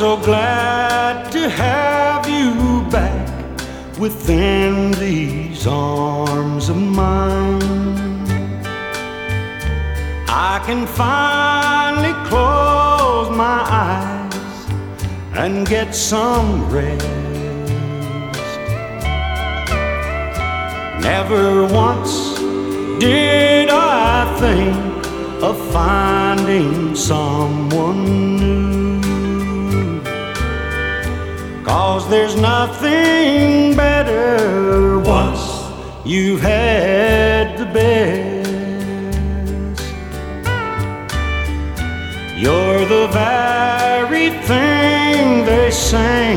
so glad to have you back within these arms of mine. I can finally close my eyes and get some rest. Never once did I think of finding someone new, 'cause there's nothing better once you've had the best. You're the very thing they say